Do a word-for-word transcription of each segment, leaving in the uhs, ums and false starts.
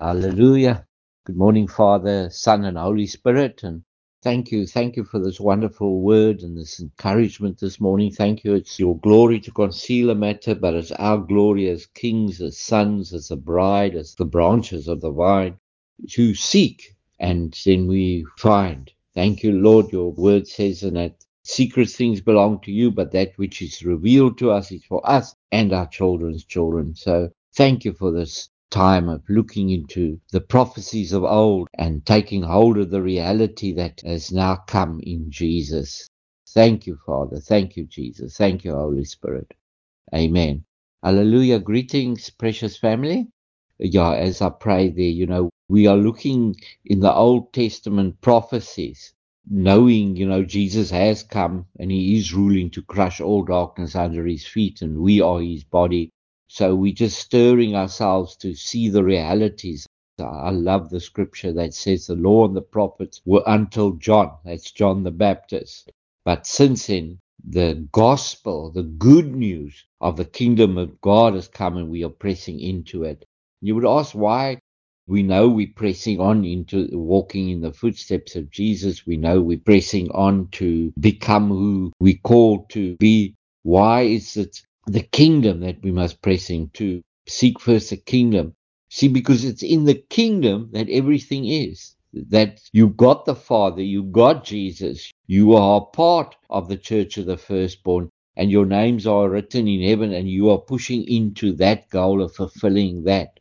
Hallelujah. Good morning, Father, Son, and Holy Spirit. And thank you. Thank you for this wonderful word and this encouragement this morning. Thank you. It's your glory to conceal a matter, but it's our glory as kings, as sons, as a bride, as the branches of the vine to seek. And then we find. Thank you, Lord. Your word says in that secret things belong to you, but that which is revealed to us is for us and our children's children. So thank you for this time of looking into the prophecies of old and taking hold of the reality that has now come in Jesus. Thank you, Father. Thank you, Jesus. Thank you, Holy Spirit. Amen. Hallelujah. Greetings, precious family. Yeah, as I pray there, you know, we are looking in the Old Testament prophecies, knowing, you know, Jesus has come and he is ruling to crush all darkness under his feet, and we are his body. So we're just stirring ourselves to see the realities. I love the scripture that says the law and the prophets were until John. That's John the Baptist. But since then, the gospel, the good news of the kingdom of God has come and we are pressing into it. You would ask why. We know we're pressing on into walking in the footsteps of Jesus. We know we're pressing on to become who we called to be. Why is it the kingdom that we must press into? Seek first the kingdom. See, because it's in the kingdom that everything is. That you got the Father, you got Jesus, you are part of the church of the firstborn, and your names are written in heaven, and you are pushing into that goal of fulfilling that.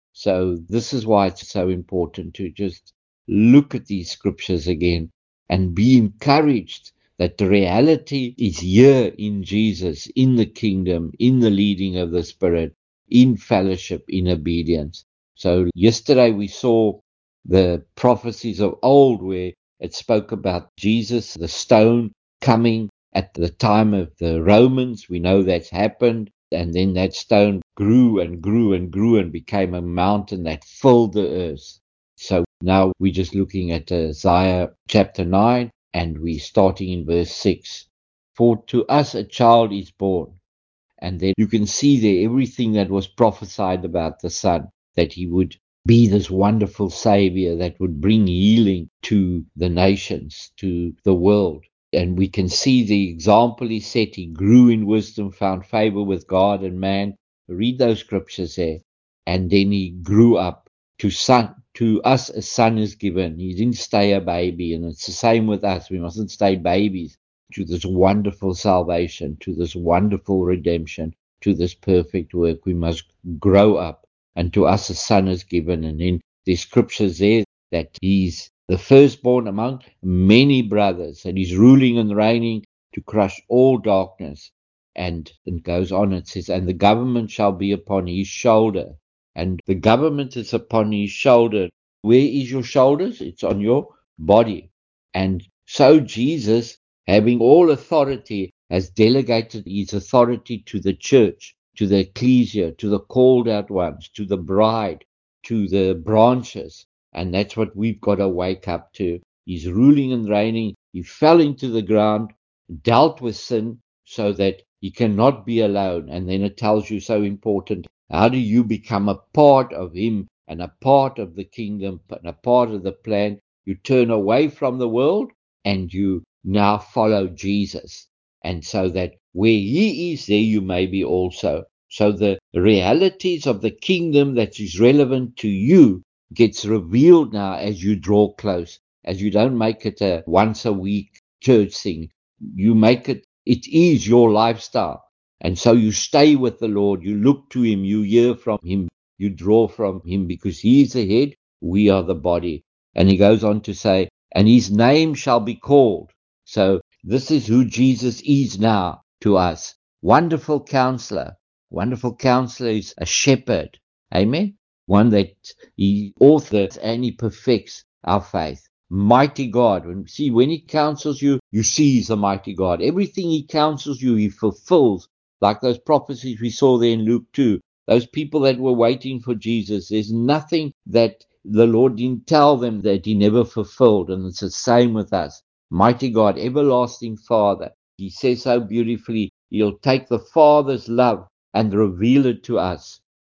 So this is why it's so important to just look at these scriptures again and be encouraged that the reality is here in Jesus, in the kingdom, in the leading of the Spirit, in fellowship, in obedience. So yesterday we saw the prophecies of old where it spoke about Jesus, the stone coming at the time of the Romans. We know that's happened. And then that stone grew and grew and grew and became a mountain that filled the earth. So now we're just looking at Isaiah chapter nine, and we're starting in verse six. For to us a child is born. And then you can see there everything that was prophesied about the Son, that he would be this wonderful Savior that would bring healing to the nations, to the world. And we can see the example he set. He grew in wisdom, found favor with God and man. Read those scriptures there. And then he grew up. To son, to us a son is given. He didn't stay a baby. And it's the same with us. We mustn't stay babies to this wonderful salvation, to this wonderful redemption, to this perfect work. We must grow up. And to us a son is given. And then there's scriptures there that he's the firstborn among many brothers, and he's ruling and reigning to crush all darkness. And it goes on, it says, and the government shall be upon his shoulder. And the government is upon his shoulder. Where is your shoulders? It's on your body. And so Jesus, having all authority, has delegated his authority to the church, to the ecclesia, to the called out ones, to the bride, to the branches. And that's what we've got to wake up to. He's ruling and reigning. He fell into the ground, dealt with sin so that he cannot be alone. And then it tells you so important. How do you become a part of him and a part of the kingdom and a part of the plan? You turn away from the world and you now follow Jesus. And so that where he is, there you may be also. So the realities of the kingdom that is relevant to you gets revealed now as you draw close, as you don't make it a once a week church thing. You make it, it is your lifestyle. And so you stay with the Lord, you look to him, you hear from him, you draw from him, because he is the head, we are the body. And he goes on to say, and his name shall be called. So this is who Jesus is now to us. Wonderful Counselor. Wonderful Counselor is a shepherd. Amen. One that he authors and he perfects our faith. Mighty God. When, see, when he counsels you, you see he's a mighty God. Everything he counsels you, he fulfills. Like those prophecies we saw there in Luke two. Those people that were waiting for Jesus, there's nothing that the Lord didn't tell them that he never fulfilled. And it's the same with us. Mighty God, everlasting Father. He says so beautifully, he'll take the Father's love and reveal it to us.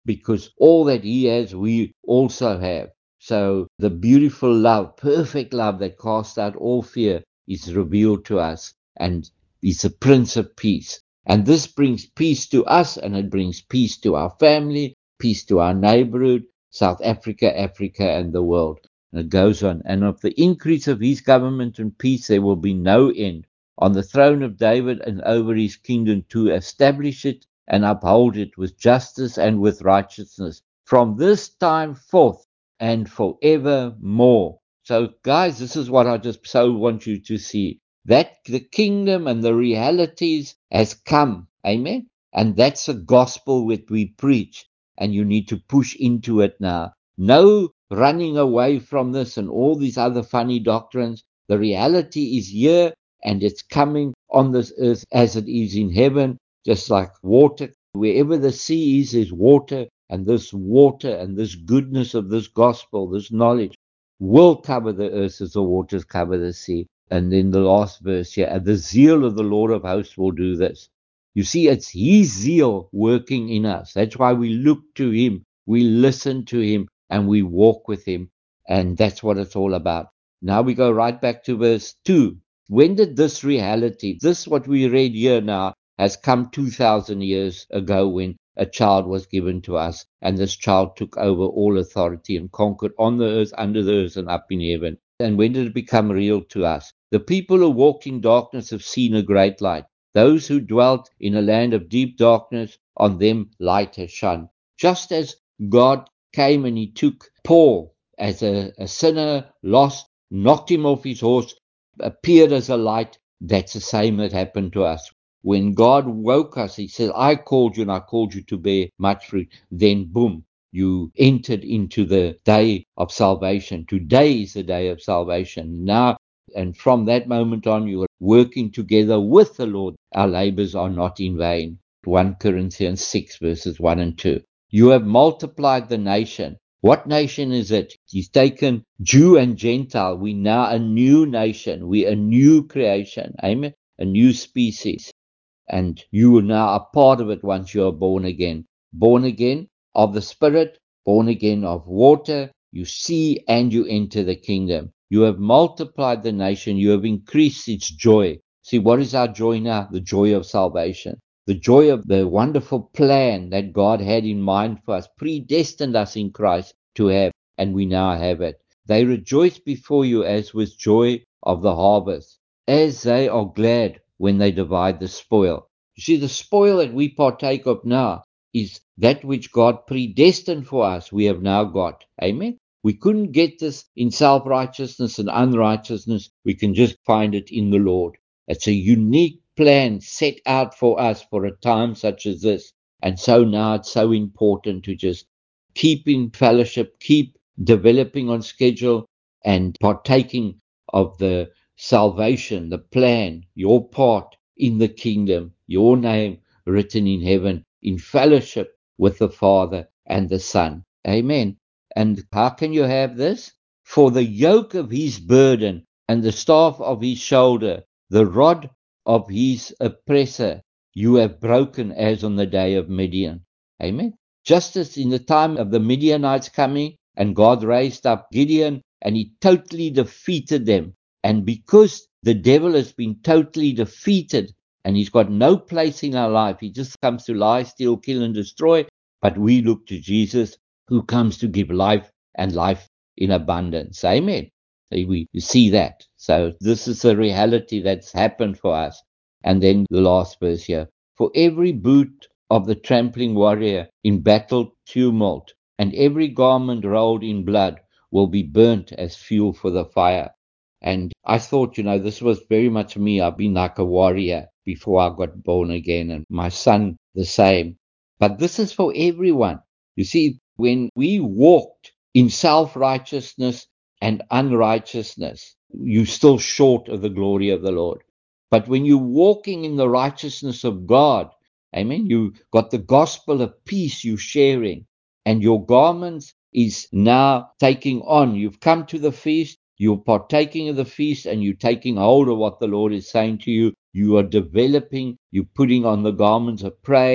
because all that he has, we also have. So the beautiful love, perfect love that casts out all fear is revealed to us, and he's a Prince of Peace. And this brings peace to us, and it brings peace to our family, peace to our neighborhood, South Africa, Africa, and the world. And it goes on. And of the increase of his government and peace there will be no end, on the throne of David and over his kingdom, to establish it and uphold it with justice and with righteousness from this time forth and forevermore. So, guys, this is what I just so want you to see, that the kingdom and the realities has come. Amen. And that's the gospel that we preach, and you need to push into it now. No running away from this and all these other funny doctrines. The reality is here, and it's coming on this earth as it is in heaven, just like water. Wherever the sea is, there's water, and this water and this goodness of this gospel, this knowledge, will cover the earth as the waters cover the sea. And then the last verse here, and the zeal of the Lord of hosts will do this. You see, it's his zeal working in us. That's why we look to him, we listen to him, and we walk with him. And that's what it's all about. Now we go right back to verse two. When did this reality, this what we read here now, has come two thousand years ago, when a child was given to us, and this child took over all authority and conquered on the earth, under the earth, and up in heaven. And when did it become real to us? The people who walked in darkness have seen a great light. Those who dwelt in a land of deep darkness, on them light has shone. Just as God came and he took Paul as a, a sinner, lost, knocked him off his horse, appeared as a light, that's the same that happened to us. When God woke us, he said, I called you and I called you to bear much fruit. Then boom, you entered into the day of salvation. Today is the day of salvation. Now, and from that moment on, you are working together with the Lord. Our labors are not in vain. First Corinthians six, verses one and two. You have multiplied the nation. What nation is it? He's taken Jew and Gentile. We now a new nation. We a new creation. Amen. A new species. And you are now a part of it once you are born again. Born again of the Spirit, born again of water. You see and you enter the kingdom. You have multiplied the nation. You have increased its joy. See, what is our joy now? The joy of salvation. The joy of the wonderful plan that God had in mind for us, predestined us in Christ to have, and we now have it. They rejoice before you as with joy of the harvest, as they are glad when they divide the spoil. You see, the spoil that we partake of now is that which God predestined for us, we have now got. Amen. We couldn't get this in self-righteousness and unrighteousness. We can just find it in the Lord. It's a unique plan set out for us for a time such as this. And so now it's so important to just keep in fellowship, keep developing on schedule, and partaking of the salvation, the plan, your part in the kingdom, your name written in heaven, in fellowship with the Father and the Son. Amen. And how can you have this? For the yoke of his burden and the staff of his shoulder, the rod of his oppressor, you have broken as on the day of Midian. Amen. Just as in the time of the Midianites coming, and God raised up Gideon, and he totally defeated them. And because the devil has been totally defeated, and he's got no place in our life, he just comes to lie, steal, kill, and destroy. But we look to Jesus, who comes to give life, and life in abundance. Amen. We see that. So this is a reality that's happened for us. And then the last verse here. For every boot of the trampling warrior in battle tumult, and every garment rolled in blood will be burnt as fuel for the fire. And I thought, you know, this was very much me. I've been like a warrior before I got born again, and my son the same. But this is for everyone. You see, when we walked in self-righteousness and unrighteousness, you're still short of the glory of the Lord. But when you're walking in the righteousness of God, amen, you got the gospel of peace you're sharing, and your garments is now taking on. You've come to the feast, you're partaking of the feast, and you're taking hold of what the Lord is saying to you. You are developing, you're putting on the garments of praise,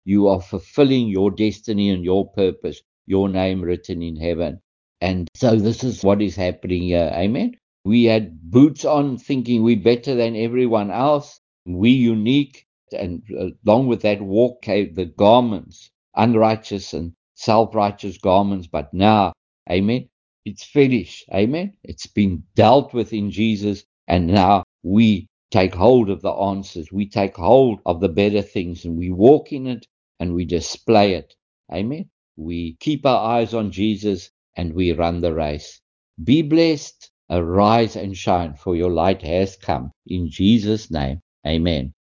you are fulfilling your destiny and your purpose, your name written in heaven. And so this is what is happening here. Amen. We had boots on thinking we're better than everyone else. We unique. And along with that walk came the garments, unrighteous and self-righteous garments. But now, amen, it's finished. Amen. It's been dealt with in Jesus. And now we take hold of the answers. We take hold of the better things and we walk in it and we display it. Amen. We keep our eyes on Jesus and we run the race. Be blessed, arise and shine, for your light has come. In Jesus' name, amen.